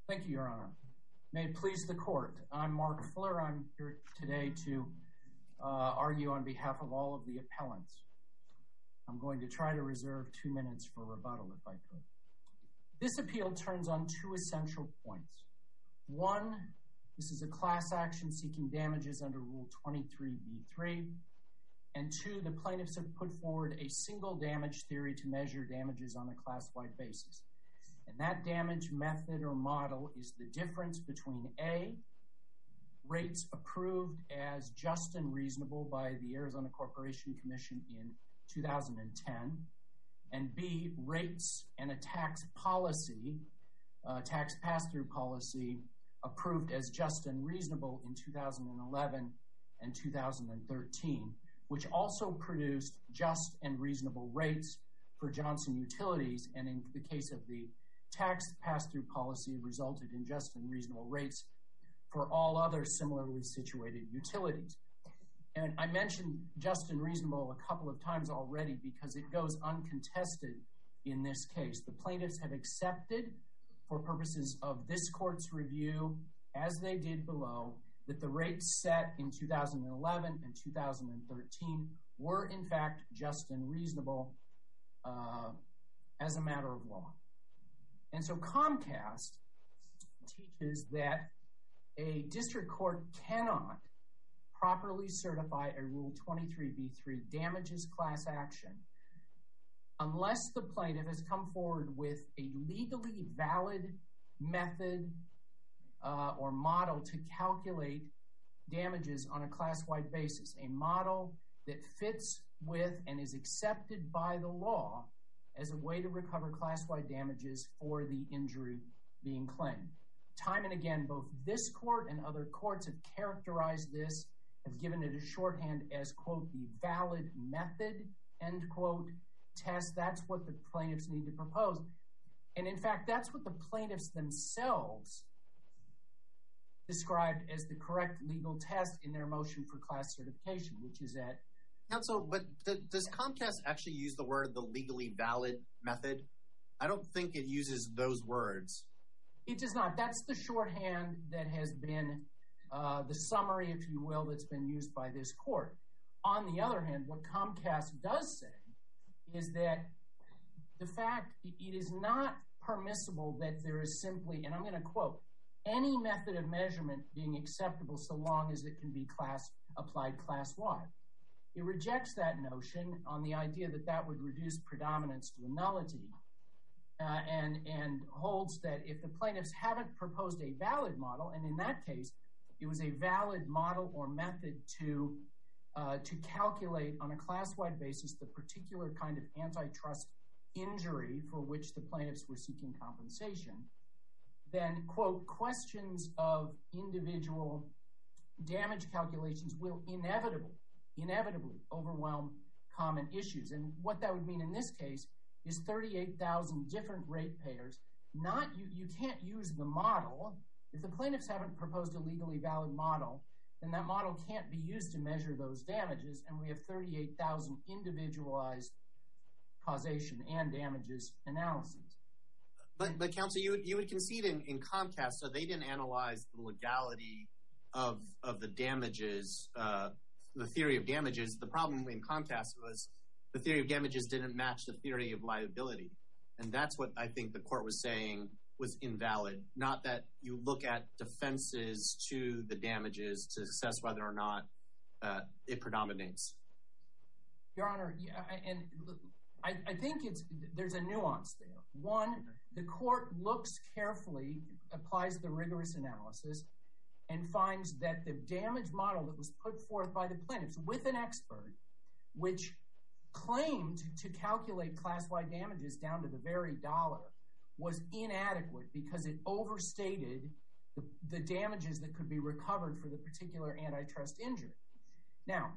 Thank you, Your Honor. May it please the court. I'm Mark Fuller. I'm here today to argue on behalf of all of the appellants. I'm going to try to reserve 2 minutes for rebuttal if I could. This appeal turns on two essential points. One, this is a class action seeking damages under Rule 23b3. And two, the plaintiffs have put forward a single damage theory to measure damages on a class-wide basis. And that damage method or model is the difference between A, rates approved as just and reasonable by the Arizona Corporation Commission in 2010, and B, rates and a tax policy, tax pass-through policy, approved as just and reasonable in 2011 and 2013, which also produced just and reasonable rates for Johnson Utilities, and in the case of the tax pass-through policy resulted in just and reasonable rates for all other similarly situated utilities. And I mentioned just and reasonable a couple of times already because it goes uncontested in this case. The plaintiffs have accepted, for purposes of this court's review, as they did below, that the rates set in 2011 and 2013 were in fact just and reasonable as a matter of law. And so Comcast teaches that a district court cannot properly certify a Rule 23b3 damages class action unless the plaintiff has come forward with a legally valid method or model to calculate damages on a class-wide basis, a model that fits with and is accepted by the law as a way to recover class-wide damages for the injury being claimed. Time and again, both this court and other courts have characterized this, have given it a shorthand as, quote, the valid method, end quote, test. That's what the plaintiffs need to propose. And in fact, that's what the plaintiffs themselves described as the correct legal test in their motion for class certification, which is at... Counsel, but does Comcast actually use the word the legally valid method? I don't think it uses those words. It does not. That's the shorthand that has been the summary, if you will, that's been used by this court. On the other hand, what Comcast does say is that the fact it is not permissible that there is simply, and I'm going to quote, any method of measurement being acceptable so long as it can be applied class-wide. It rejects that notion on the idea that that would reduce predominance to a nullity and holds that if the plaintiffs haven't proposed a valid model, and in that case, it was a valid model or method to calculate on a class-wide basis the particular kind of antitrust injury for which the plaintiffs were seeking compensation, then, quote, questions of individual damage calculations will inevitably overwhelm common issues. And what that would mean in this case is 38,000 different ratepayers. You can't use the model. If the plaintiffs haven't proposed a legally valid model, then that model can't be used to measure those damages, and we have 38,000 individualized causation and damages analyses. But counsel, you would concede in Comcast, so they didn't analyze the legality of the damages, the theory of damages. The problem in Comcast was the theory of damages didn't match the theory of liability. And that's what I think the court was saying was invalid, not that you look at defenses to the damages to assess whether or not it predominates. Your Honor, and I think there's a nuance there. One, the court looks carefully, applies the rigorous analysis, and finds that the damage model that was put forth by the plaintiffs with an expert, which claimed to calculate class-wide damages down to the very dollar, was inadequate because it overstated the damages that could be recovered for the particular antitrust injury. Now,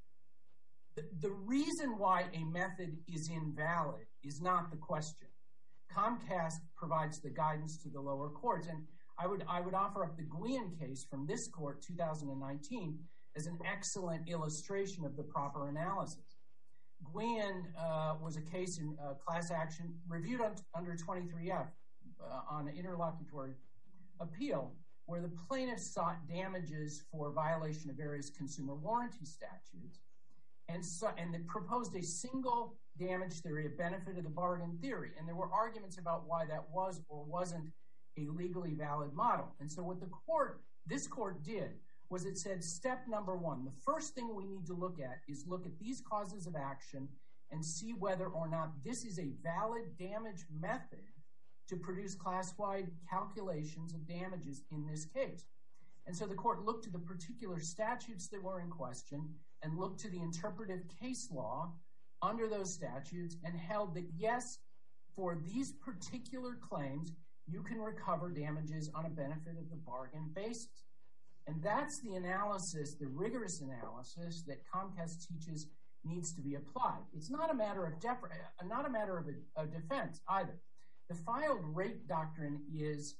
the reason why a method is invalid is not the question. Comcast provides the guidance to the lower courts, and I would offer up the Guillen case from this court, 2019, as an excellent illustration of the proper analysis. Guillen was a case in class action reviewed under 23F on interlocutory appeal where the plaintiffs sought damages for violation of various consumer warranty statutes and they proposed a single damage theory, a benefit of the bargain theory. And there were arguments about why that was or wasn't a legally valid model. And so what this court did was it said, step number one, the first thing we need to look at is look at these causes of action and see whether or not this is a valid damage method to produce class-wide calculations of damages in this case. And so the court looked at the particular statutes that were in question and looked to the interpretive case law under those statutes and held that, yes, for these particular claims, you can recover damages on a benefit of the bargain basis. And that's the analysis, the rigorous analysis that Comcast teaches needs to be applied. It's not a matter of a defense either. The filed rate doctrine is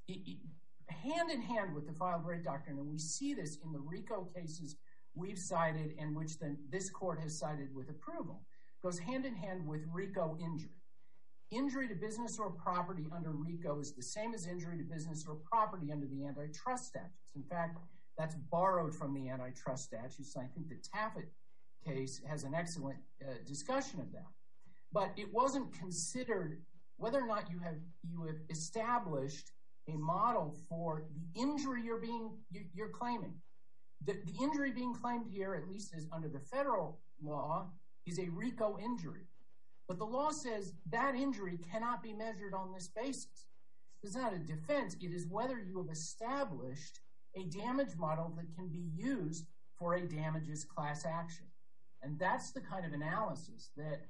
hand in hand with the filed rate doctrine, and we see this in the RICO cases we've cited and which this court has cited with approval, goes hand in hand with RICO injury. Injury to business or property under RICO is the same as injury to business or property under the antitrust statutes. In fact, that's borrowed from the antitrust statutes. I think the Taffet case has an excellent discussion of that. But it wasn't considered whether or not you have established a model for the injury you're claiming. The injury being claimed here, at least as under the federal law, is a RICO injury. But the law says that injury cannot be measured on this basis. It's not a defense. It is whether you have established a damage model that can be used for a damages class action. And that's the kind of analysis that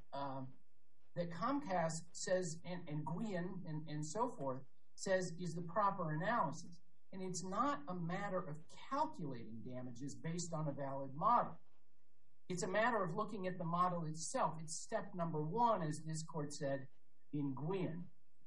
Comcast says, and Guian and so forth, says is the proper analysis. And it's not a matter of calculating damages based on a valid model. It's a matter of looking at the model itself. It's step number one, as this court said in Guian.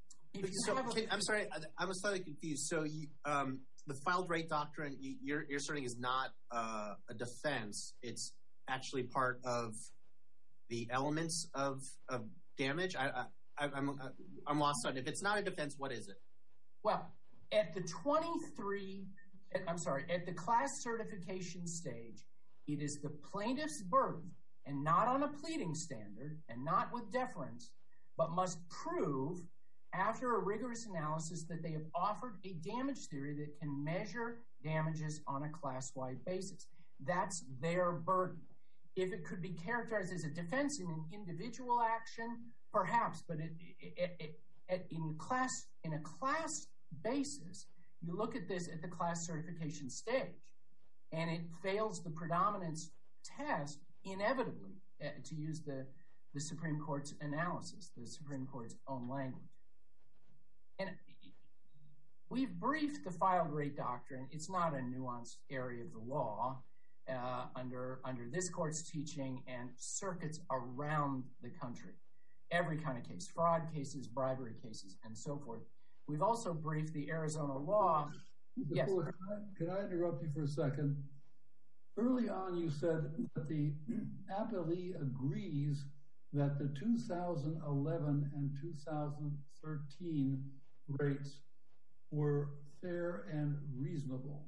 I'm sorry, I was slightly confused. So the filed rate doctrine you're asserting is not a defense. It's actually part of the elements of damage. I'm lost on it. If it's not a defense, what is it? Well, at the class certification stage, it is the plaintiff's burden, and not on a pleading standard, and not with deference, but must prove after a rigorous analysis that they have offered a damage theory that can measure damages on a class-wide basis. That's their burden. If it could be characterized as a defense in an individual action, perhaps, but in a class basis, you look at this at the class certification stage, and it fails the predominance test inevitably, to use the Supreme Court's analysis, the Supreme Court's own language. And we've briefed the filed rate doctrine. It's not a nuanced area of the law under this court's teaching and circuits around the country. Every kind of case, fraud cases, bribery cases, and so forth. We've also briefed the Arizona law. Yes. Can I interrupt you for a second? Early on, you said that the appellee agrees that the 2011 and 2013 rates were fair and reasonable.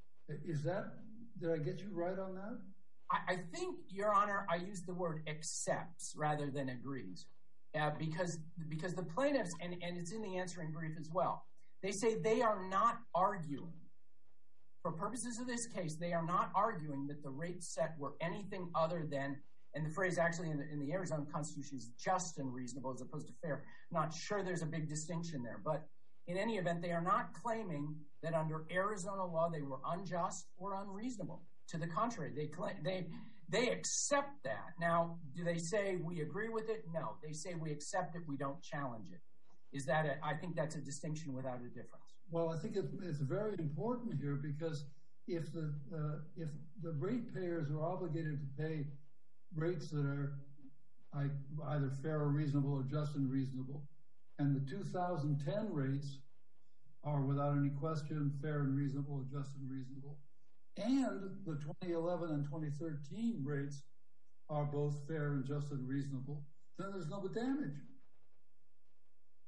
Did I get you right on that? I think, Your Honor, I used the word accepts rather than agrees. Because the plaintiffs, and it's in the answering brief as well, they say they are not arguing. For purposes of this case, they are not arguing that the rates set were anything other than, and the phrase actually in the Arizona Constitution is just and reasonable as opposed to fair. Not sure there's a big distinction there. But in any event, they are not claiming that under Arizona law they were unjust or unreasonable. To the contrary, they accept that. Now, do they say we agree with it? No. They say we accept it, we don't challenge it. I think that's a distinction without a difference. Well, I think it's very important here because if the ratepayers are obligated to pay rates that are either fair or reasonable or just and reasonable, and the 2010 rates are without any question fair and reasonable or just and reasonable, and the 2011 and 2013 rates are both fair and just and reasonable, then there's no damage.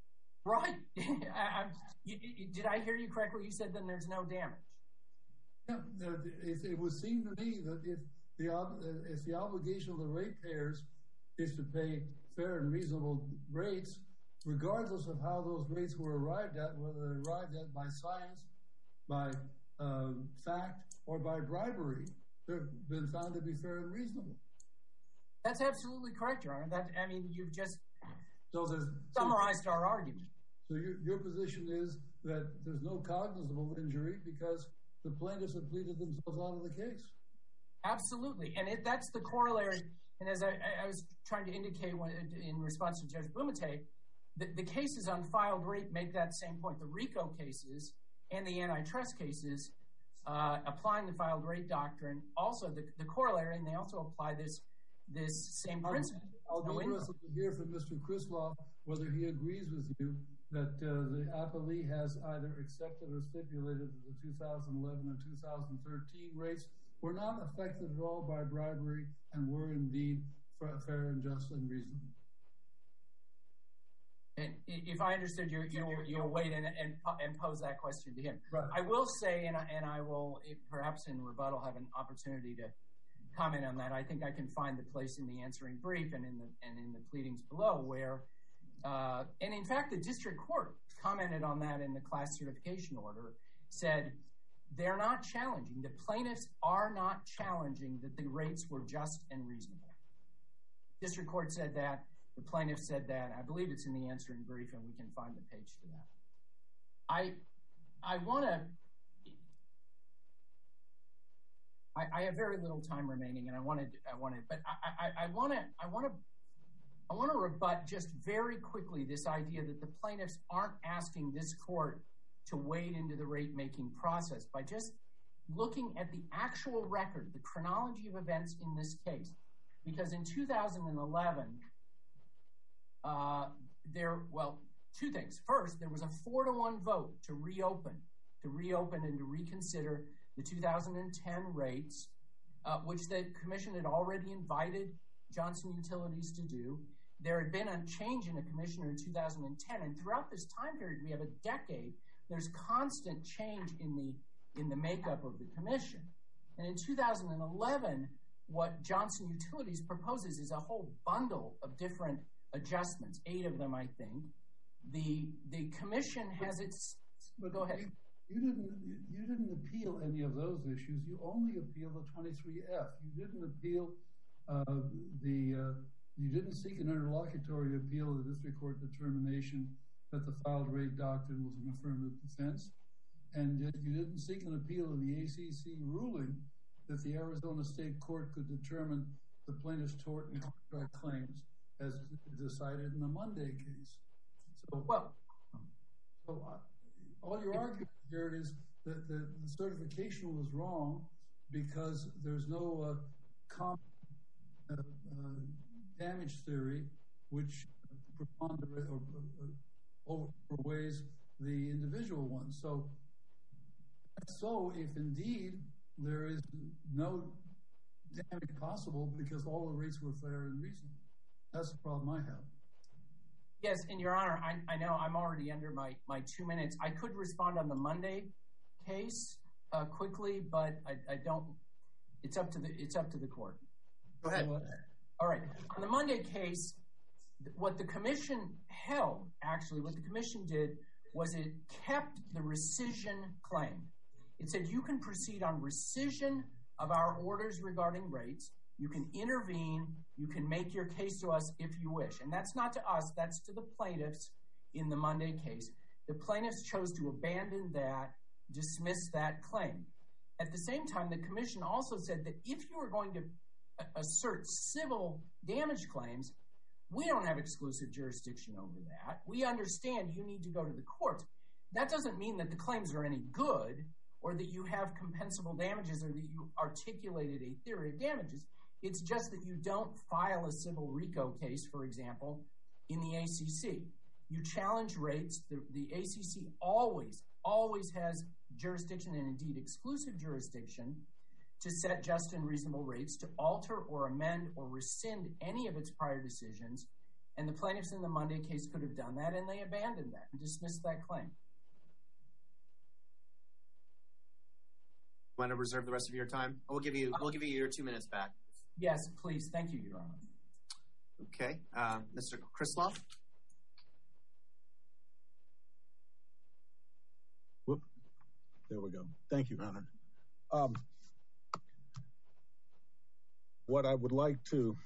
Right. Did I hear you correctly? You said then there's no damage. Yeah, it would seem to me that if the obligation of the ratepayers is to pay fair and reasonable rates, regardless of how those rates were arrived at, whether they're arrived at by science, by fact, or by bribery, they've been found to be fair and reasonable. That's absolutely correct, Your Honor. You've just summarized our argument. So your position is that there's no cognizable injury because the plaintiffs have pleaded themselves out of the case. Absolutely. And that's the corollary. And as I was trying to indicate in response to Judge Bumate, the cases on filed rate make that same point. The RICO cases and the antitrust cases applying the filed rate doctrine, also the corollary, and they also apply this same principle. I'll be interested to hear from Mr. Krisloff whether he agrees with you that the appellee has either accepted or stipulated that the 2011 and 2013 rates were not affected at all by bribery and were indeed fair and just and reasonable. And if I understood you, you'll wait and pose that question to him. Right. I will say, and I will perhaps in rebuttal have an opportunity to comment on that. I think I can find the place in the answering brief and in the pleadings below where, and in fact, the district court commented on that in the class certification order, said they're not challenging, the plaintiffs are not challenging that the rates were just and reasonable. District court said that, the plaintiff said that. I believe it's in the answering brief, and we can find the page for that. I have very little time remaining, and I want to rebut just very quickly this idea that the plaintiffs aren't asking this court to wade into the rate-making process by just looking at the actual record, the chronology of events in this case. Because in 2011, two things. First, there was a 4-1 vote to reopen and to reconsider the 2010 rates, which the commission had already invited Johnson Utilities to do. There had been a change in a commissioner in 2010, and throughout this time period, we have a decade, there's constant change in the makeup of the commission. And in 2011, what Johnson Utilities proposes is a whole bundle of different adjustments, 8 of them, I think. The commission has its... But go ahead. You didn't appeal any of those issues. You only appealed the 23F. You didn't appeal you didn't seek an interlocutory appeal of the district court determination that the filed rate doctrine was an affirmative defense. And yet you didn't seek an appeal of the ACC ruling that the Arizona State Court could determine the plaintiff's tort and contract claims as decided in the Monday case. So all you're arguing here is that the certification was wrong because there's no common damage theory which overweighs the individual one. So if indeed there is no damage possible because all the rates were fair and reasonable, that's the problem I have. Yes, and Your Honor, I know I'm already under my 2 minutes. I could respond on the Monday case quickly, but I don't. It's up to the court. Go ahead. All right. On the Monday case, what the commission held, actually, what the commission did was it kept the rescission claim. It said you can proceed on rescission of our orders regarding rates. You can intervene. You can make your case to us if you wish. And that's not to us. That's to the plaintiffs in the Monday case. The plaintiffs chose to abandon that, dismiss that claim. At the same time, the commission also said that if you were going to assert civil damage claims, we don't have exclusive jurisdiction over that. We understand you need to go to the courts. That doesn't mean that the claims are any good or that you have compensable damages or that you articulated a theory of damages. It's just that you don't file a civil RICO case, for example, in the ACC. You challenge rates. The ACC always has jurisdiction and indeed exclusive jurisdiction to set just and reasonable rates, to alter or amend or rescind any of its prior decisions, And the plaintiffs in the Monday case could have done that, and they abandoned that and dismissed that claim. Want to reserve the rest of your time? We'll give you your 2 minutes back. Yes, please. Thank you, Your Honor. Okay. Mr. Krisloff? Whoop. There we go. Thank you, Your Honor. What I would like to...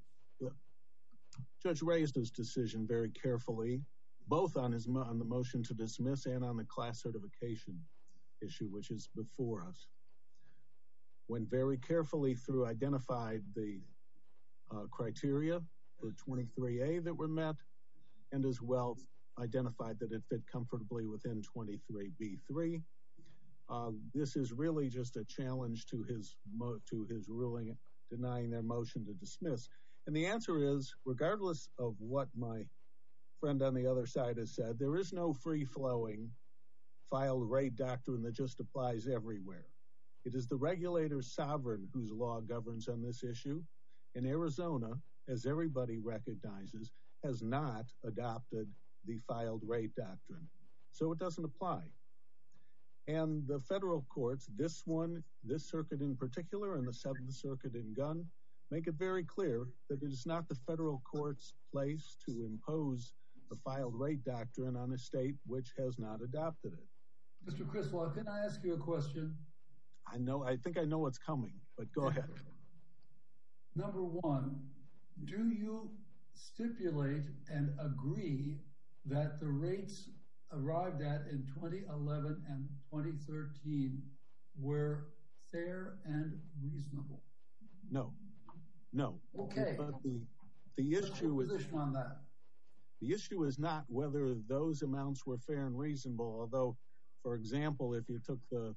Judge raised his decision very carefully, both on the motion to dismiss and on the class certification issue, which is before us. Went very carefully through, identified the criteria for 23A that were met, and as well identified that it fit comfortably within 23B3. This is really just a challenge to his ruling denying their motion to dismiss. And the answer is, regardless of what my friend on the other side has said, there is no free-flowing filed rate doctrine that just applies everywhere. It is the regulator's sovereign whose law governs on this issue. And Arizona, as everybody recognizes, has not adopted the filed rate doctrine. So it doesn't apply. And the federal courts, this circuit in particular, and the Seventh Circuit in Gunn, make it very clear that it is not the federal court's place to impose the filed rate doctrine on a state which has not adopted it. Mr. Krisloff, can I ask you a question? I think I know what's coming, but go ahead. Number one, do you stipulate and agree that the rates arrived at in 2011 and 2013 were fair and reasonable? No. Okay. But the issue is position on that. The issue is not whether those amounts were fair and reasonable. Although, for example, if you took the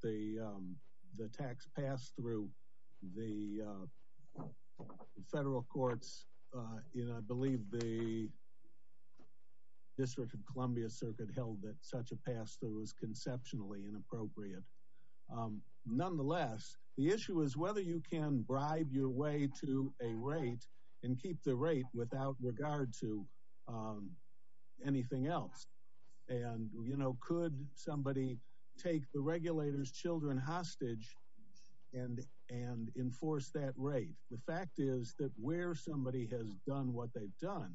tax pass through the federal courts, I believe the District of Columbia Circuit held that such a pass through was conceptually inappropriate. Nonetheless, the issue is whether you can bribe your way to a rate and keep the rate without regard to anything else. And, could somebody take the regulator's children hostage and enforce that rate? The fact is that where somebody has done what they've done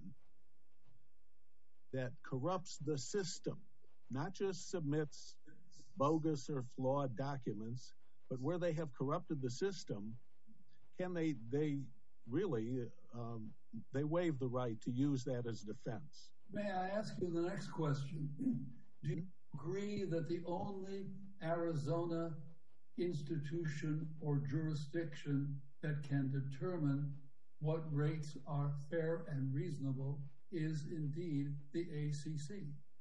that corrupts the system, not just submits bogus or flawed documents, but where they have corrupted the system, can they really waive the right to use that as defense? May I ask you the next question? Do you agree that the only Arizona institution or jurisdiction that can determine what rates are fair and reasonable is indeed the ACC?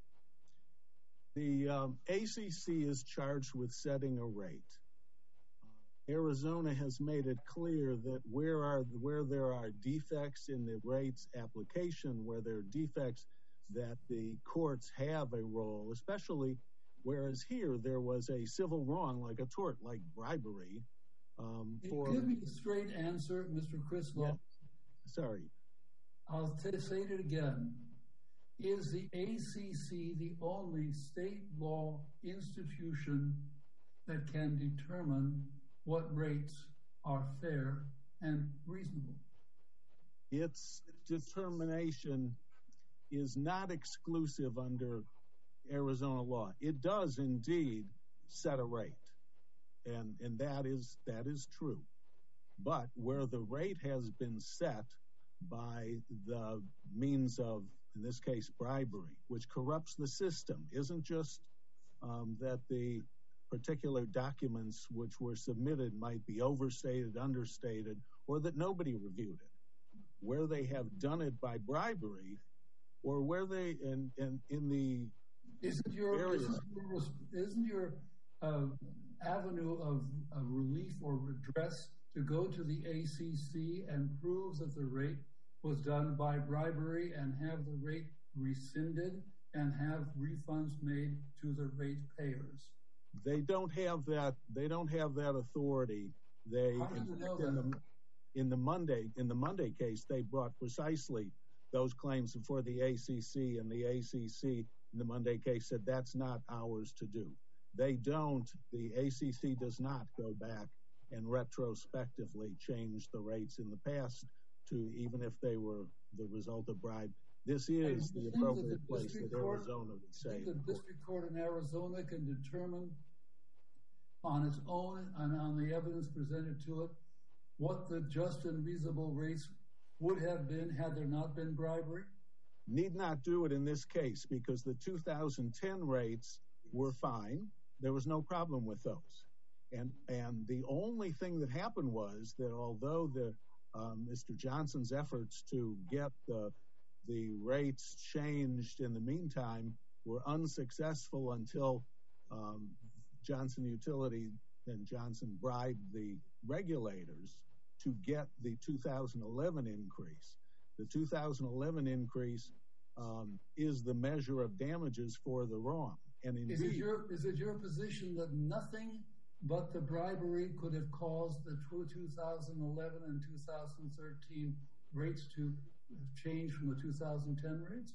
The ACC is charged with setting a rate. Arizona has made it clear that where there are defects in the rates application, where there are defects that the courts have a role, especially whereas here there was a civil wrong, like a tort, like bribery. Give me a straight answer, Mr. Krisloff. Yeah. Sorry. I'll say it again. Is the ACC the only state law institution that can determine what rates are fair and reasonable? Its determination is not exclusive under Arizona law. It does indeed set a rate, and that is true. But where the rate has been set by the means of, in this case, bribery, which corrupts the system, isn't just that the particular documents which were submitted might be overstated, understated, or that nobody reviewed it. Where they have done it by bribery, or where they in the isn't your avenue of relief or redress to go to the ACC and prove that the rate was done by bribery and have the rate rescinded and have refunds made to the rate payers? They don't have that. They don't have that authority. They How do you know that? In the Monday case, they brought precisely those claims before the ACC, and the ACC in the Monday case said that's not ours to do. They don't, the ACC does not go back and retrospectively change the rates in the past to even if they were the result of bribe. This is the appropriate place that Arizona would say. The district court in Arizona can determine on its own and on the evidence presented to it what the just and reasonable rates would have been had there not been bribery? Need not do it in this case because the 2010 rates were fine. There was no problem with those. And the only thing that happened was that although Mr. Johnson's efforts to get the rates changed in the meantime were unsuccessful until Johnson Utility and Johnson bribed the regulators to get the 2011 increase. The 2011 increase is the measure of damages for the wrong. And indeed, is it your position that nothing but the bribery could have caused the 2011 and 2013 rates to change from the 2010 rates?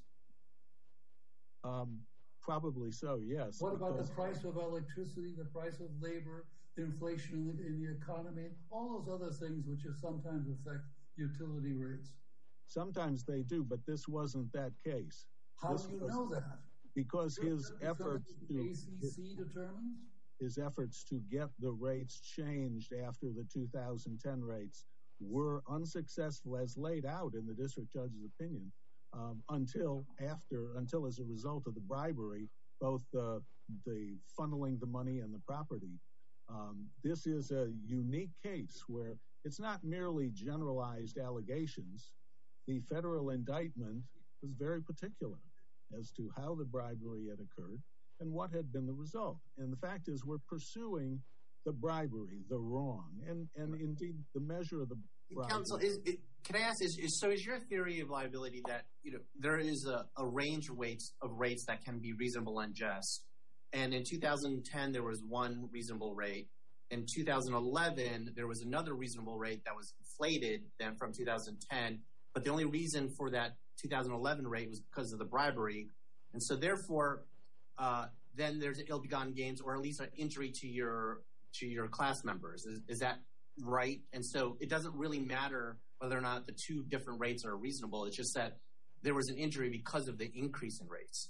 Probably so, yes. What about the price of electricity, the price of labor, inflation in the economy, all those other things which sometimes affect utility rates? Sometimes they do, but this wasn't that case. How do you know that? Because his efforts ACC determines? His efforts to get the rates changed after the 2010 rates were unsuccessful as laid out in the district judge's opinion until as a result of the bribery, both the funneling the money and the property. This is a unique case where it's not merely generalized allegations. The federal indictment was very particular as to how the bribery had occurred and what had been the result. And the fact is we're pursuing the bribery, the wrong, and indeed the measure of the bribery. Counsel, can I ask, is your theory of liability that there is a range of rates that can be reasonable and just, and in 2010 there was one reasonable rate. In 2011 there was another reasonable rate that was inflated then from 2010, but the only reason for that 2011 rate was because of the bribery, and so therefore then there's ill-begotten gains or at least an injury to your class members. Is that right? And so it doesn't really matter whether or not the two different rates are reasonable. It's just that there was an injury because of the increase in rates.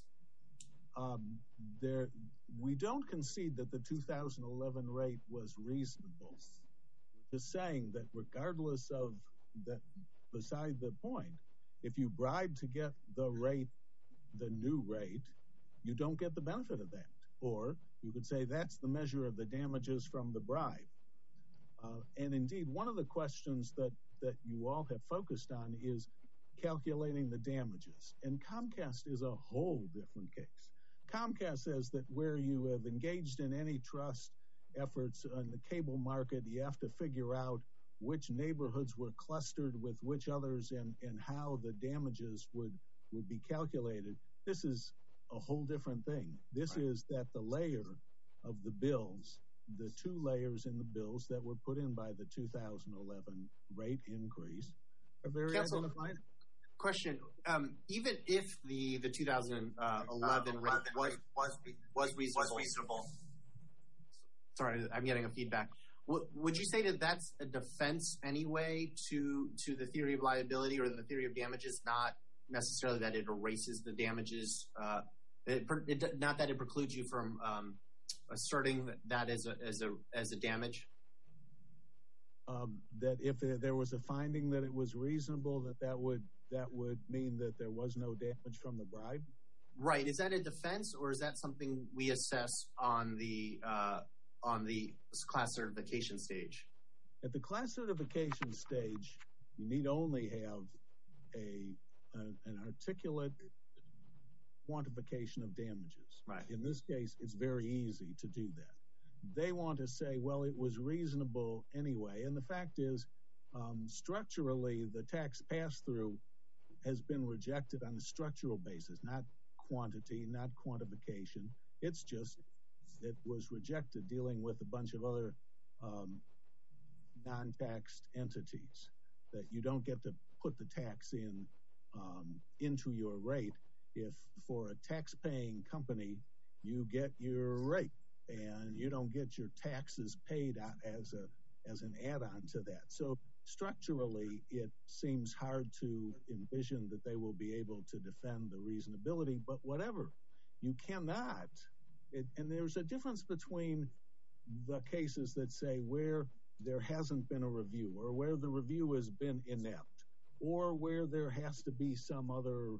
We don't concede that the 2011 rate was reasonable. Just saying that regardless of that, beside the point, if you bribe to get the new rate, you don't get the benefit of that. Or you could say that's the measure of the damages from the bribe. And indeed, one of the questions that you all have focused on is calculating the damages. And Comcast is a whole different case. Comcast says that where you have engaged in antitrust efforts on the cable market, you have to figure out which neighborhoods were clustered with which others and how the damages would be calculated. This is a whole different thing. This is that the layer of the bills, the two layers in the bills that were put in by the 2011 rate increase are very identified. Question, even if the 2011 rate was reasonable, sorry, I'm getting a feedback. Would you say that that's a defense anyway to the theory of liability or the theory of damages, not necessarily that it erases the damages, not that it precludes you from asserting that as a damage? That if there was a finding that it was reasonable, that would mean that there was no damage from the bribe? Right. Is that a defense, or is that something we assess on the class certification stage? At the class certification stage, you need only have an articulate quantification of damages. Right. In this case, it's very easy to do that. They want to say, well, it was reasonable anyway. And the fact is, structurally, the tax pass-through has been rejected on a structural basis, not quantity, not quantification. It's just it was rejected dealing with a bunch of other non-taxed entities that you don't get to put the tax in into your rate. If for a tax-paying company, you get your rate and you don't get your taxes paid as an add-on to that. So structurally, it seems hard to envision that they will be able to defend the reasonability, but whatever, you cannot. And there's a difference between the cases that say where there hasn't been a review or where the review has been inept or where there has to be some other,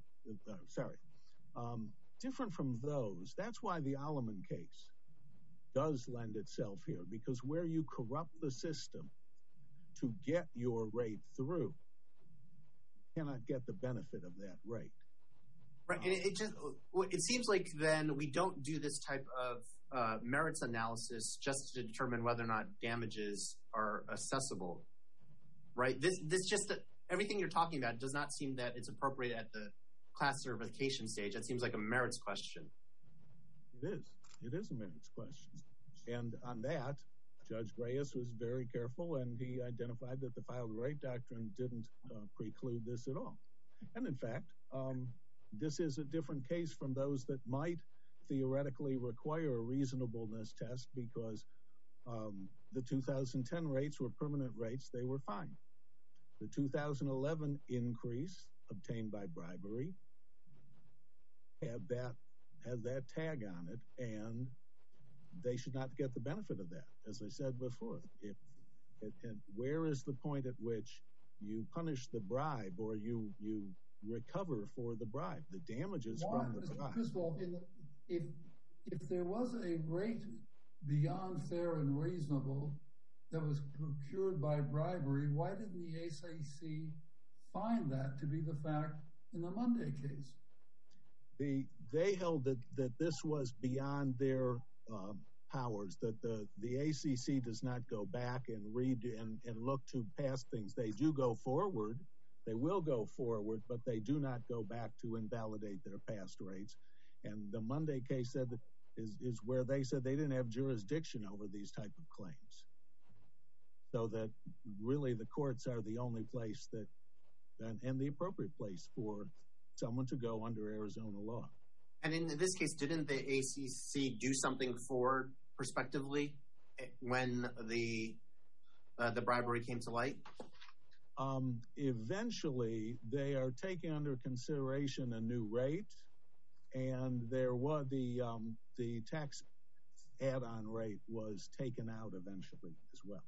different from those. That's why the Alleman case does lend itself here, because where you corrupt the system to get your rate through, you cannot get the benefit of that rate. Right. And it seems like then we don't do this type of merits analysis just to determine whether or not damages are accessible. Right. This just everything you're talking about does not seem that it's appropriate at the class certification stage. That seems like a merits question. It is. It is a merits question. And on that, Judge Reyes was very careful, and he identified that the filed rate doctrine didn't preclude this at all. And in fact, this is a different case from those that might theoretically require a reasonableness test, because the 2010 rates were permanent rates. They were fine. The 2011 increase obtained by bribery had that tag on it, and they should not get the benefit of that. As I said before, and where is the point at which you punish the bribe or you recover for the bribe, the damages from the bribe? First of all, if there was a rate beyond fair and reasonable that was procured by bribery, why didn't the SAC find that to be the fact in the Monday case? They held that this was beyond their powers, that the ACC does not go back and read and look to past things. They do go forward. They will go forward, but they do not go back to invalidate their past rates. And the Monday case is where they said they didn't have jurisdiction over these type of claims. So that really the courts are the only place and the appropriate place for someone to go under Arizona law. And in this case, didn't the ACC do something forward prospectively when the bribery came to light? Eventually, they are taking under consideration a new rate, and there was the tax add-on rate was taken out eventually as well.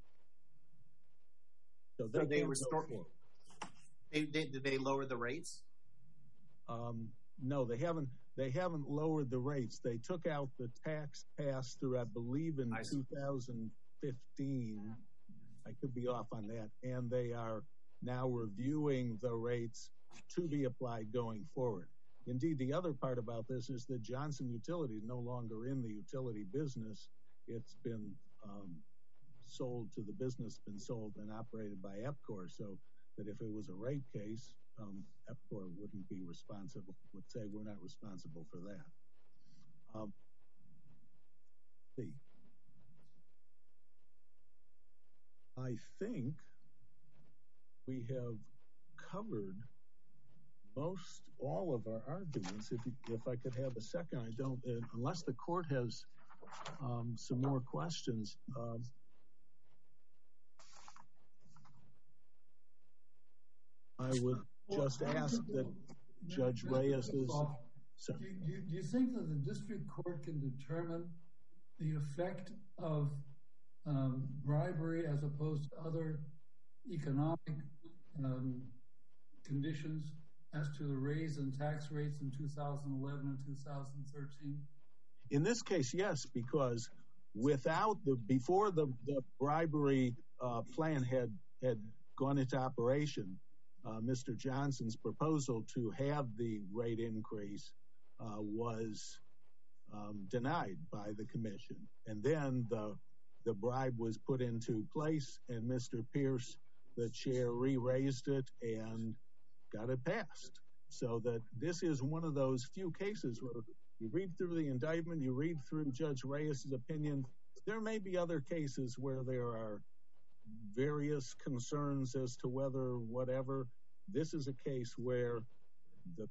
So they restored. Did they lower the rates? No, they haven't. They haven't lowered the rates. They took out the tax pass-through, I believe, in 2015. I could be off on that. And they are now reviewing the rates to be applied going forward. Indeed, the other part about this is that Johnson Utility is no longer in the utility business. It's been sold to the business, been sold and operated by EPCOR, so that if it was a rate case, EPCOR wouldn't be responsible, would say we're not responsible for that. I think we have covered most all of our arguments. If I could have a second, I don't, unless the court has some more questions. I would just ask that Judge Reyes is... Do you think that the district court can determine the effect of bribery as opposed to other economic conditions as to the raise in tax rates in 2011 and 2013? In this case, yes, because before the bribery plan had gone into operation, Mr. Johnson's proposal to have the rate increase was denied by the commission. And then the bribe was put into place, and Mr. Pierce, the chair, re-raised it and got it passed. So that this is one of those few cases where you read through the indictment, you read through Judge Reyes' opinion. There may be other cases where there are various concerns as to whether whatever. This is a case where the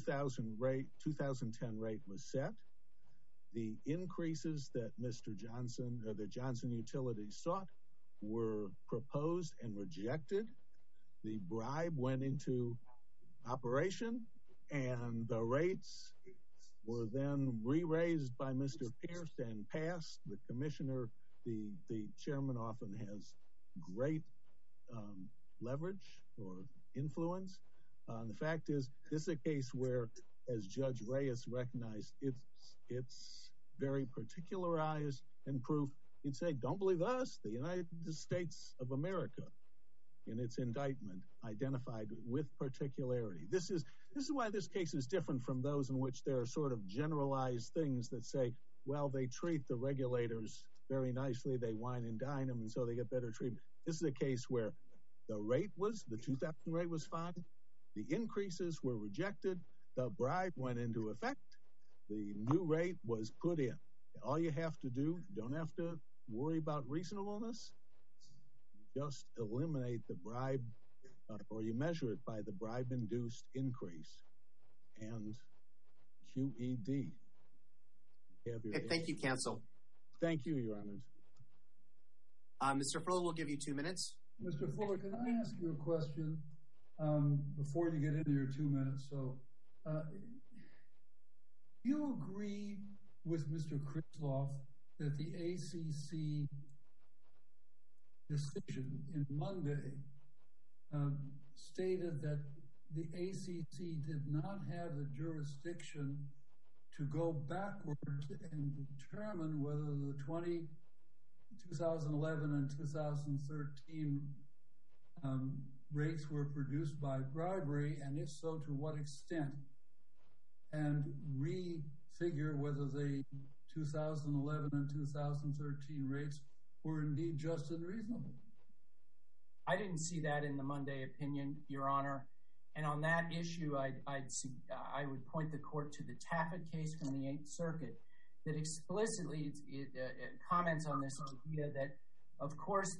2010 rate was set. The increases that Mr. Johnson or the Johnson Utilities sought were proposed and rejected. The bribe went into operation, and the rates were then re-raised by Mr. Pierce and passed. The commissioner, the chairman, often has great leverage or influence. The fact is, this is a case where, as Judge Reyes recognized, it's very particularized and proof. He'd say, don't believe us, the United States of America, in its indictment, identified with particularity. This is why this case is different from those in which there are sort of generalized things that say, well, they treat the regulators very nicely, they wine and dine them, and so they get better treatment. This is a case where the 2000 rate was fine, the increases were rejected, the bribe went into effect, the new rate was put in. All you have to do, you don't have to worry about reasonableness, just eliminate the bribe, or you measure it by the bribe-induced increase, and QED. Thank you, counsel. Thank you, Your Honor. Mr. Fuller, we'll give you 2 minutes. Mr. Fuller, can I ask you a question before you get into your 2 minutes? So, do you agree with Mr. Krisloff that the ACC decision in Monday stated that the ACC did not have the jurisdiction to go backwards and determine whether the 2011 and 2013 rates were produced by bribery, and if so, to what extent, and refigure whether the 2011 and 2013 rates were indeed just and reasonable? I didn't see that in the Monday opinion, Your Honor. And on that issue, I would point the court to the Taffet case from the Eighth Circuit that explicitly comments on this idea that, of course,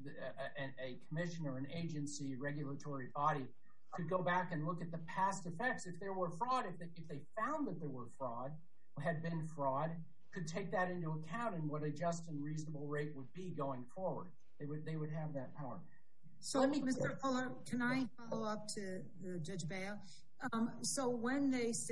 a commission or an agency, regulatory body, could go back and look at the past effects. If there were fraud, if they found that there were fraud, had been fraud, could take that into account in what a just and reasonable rate would be going forward. They would have that power. So, Mr. Fuller, can I follow up to Judge Bale? So when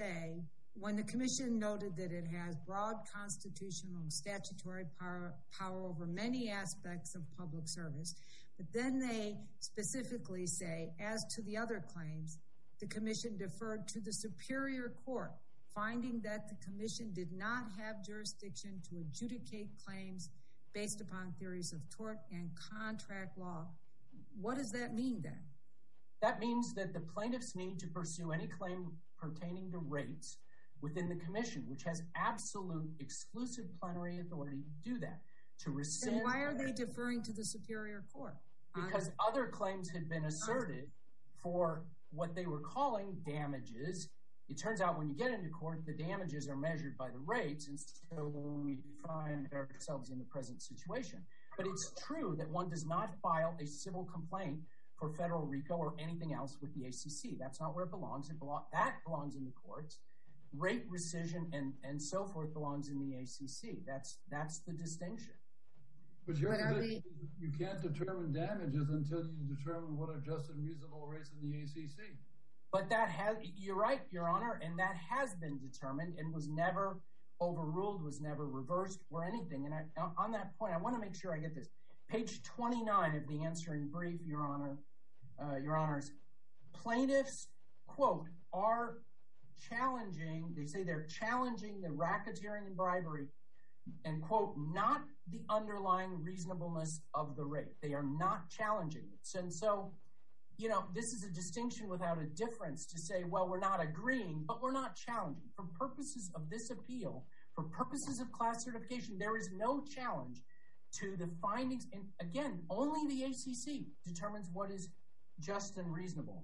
the commission noted that it has broad constitutional and statutory power over many aspects of public service, but then they specifically say, as to the other claims, the commission deferred to the Superior Court, finding that the commission did not have jurisdiction to adjudicate claims based upon theories of tort and contract law. What does that mean then? That means that the plaintiffs need to pursue any claim pertaining to rates within the commission, which has absolute exclusive plenary authority to do that, to rescind. Then why are they deferring to the Superior Court? Because other claims had been asserted for what they were calling damages. It turns out when you get into court, the damages are measured by the rates, and so we find ourselves in the present situation. But it's true that one does not file a civil complaint for federal RICO or anything else with the ACC. That's not where it belongs. That belongs in the courts. Rate rescission and so forth belongs in the ACC. That's the distinction. But you can't determine damages until you determine what are just and reasonable rates in the ACC. But you're right, Your Honor, and that has been determined and was never overruled, was never reversed or anything. And on that point, I want to make sure I get this. Page 29 of the answering brief, Your Honor, Your Honors, plaintiffs, quote, are challenging, they say they're challenging the racketeering and bribery, and quote, not the underlying reasonableness of the rate. They are not challenging it. And so, you know, this is a distinction without a difference to say, well, we're not agreeing, but we're not challenging. For purposes of this appeal, for purposes of class certification, there is no challenge to the findings. And again, only the ACC determines what is just and reasonable.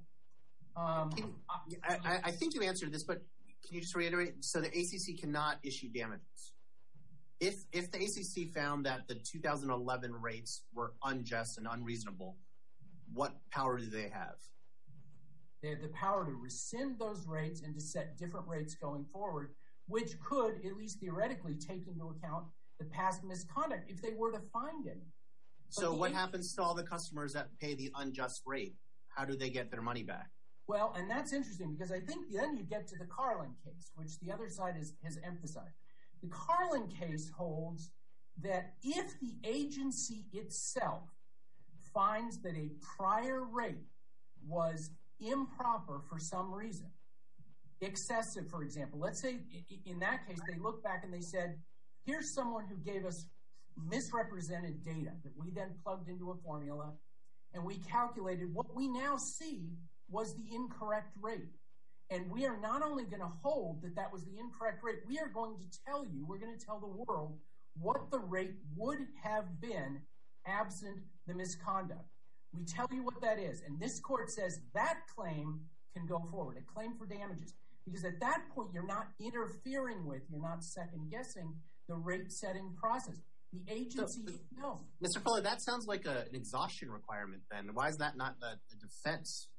I think you answered this, but can you just reiterate? So the ACC cannot issue damages. If the ACC found that the 2011 rates were unjust and unreasonable, what power do they have? They have the power to rescind those rates and to set different rates going forward, which could, at least theoretically, take into account the past misconduct if they were to find it. So what happens to all the customers that pay the unjust rate? How do they get their money back? Well, and that's interesting because I think then you get to the Carlin case, which the other side has emphasized. The Carlin case holds that if the agency itself finds that a prior rate was improper for some reason, excessive, for example, let's say in that case they look back and they said, here's someone who gave us misrepresented data that we then plugged into a formula and we calculated what we now see was the incorrect rate. And we are not only going to hold that that was the incorrect rate, we are going to tell you, we're going to tell the world what the rate would have been absent the misconduct. We tell you what that is. And this court says that claim can go forward, a claim for damages. Because at that point, you're not interfering with, you're not second guessing the rate setting process. The agency, no. Mr. Fuller, that sounds like an exhaustion requirement then. Why is that not a defense?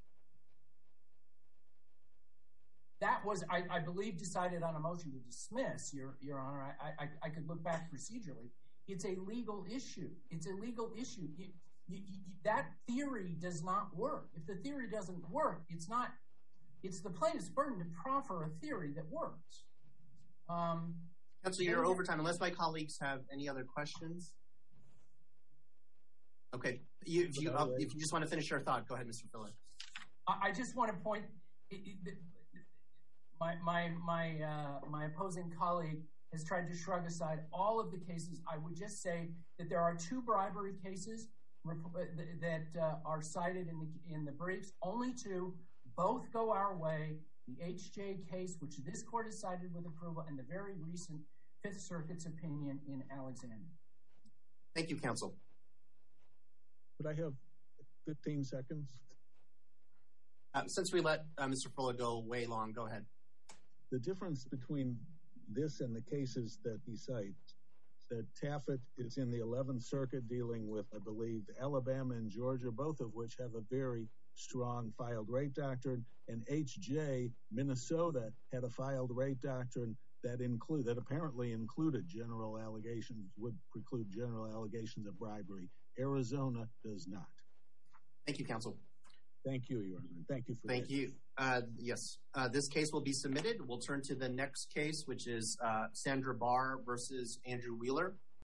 That was, I believe, decided on a motion to dismiss, Your Honor. I could look back procedurally. It's a legal issue. It's a legal issue. That theory does not work. If the theory doesn't work, it's the plaintiff's burden to proffer a theory that works. Counsel, you're over time. Unless my colleagues have any other questions. Okay. If you just want to finish your thought, go ahead, Mr. Fuller. I just want to point. My opposing colleague has tried to shrug aside all of the cases. I would just say that there are 2 bribery cases that are cited in the briefs. Only 2. Both go our way. The HJ case, which this court has cited with approval, and the very recent Fifth Circuit's opinion in Alexander. Thank you, counsel. Could I have 15 seconds? Since we let Mr. Fuller go way long, go ahead. The difference between this and the cases that he cites, that Taffet is in the 11th Circuit dealing with, I believe, Alabama and Georgia, both of which have a very strong filed rate doctrine, and HJ, Minnesota, had a filed rate doctrine that apparently included general allegations, would preclude general allegations of bribery. Arizona does not. Thank you, counsel. Thank you, Your Honor. Thank you for Thank you. Yes, this case will be submitted. We'll turn to the next case, which is Sandra Barr versus Andrew Wheeler.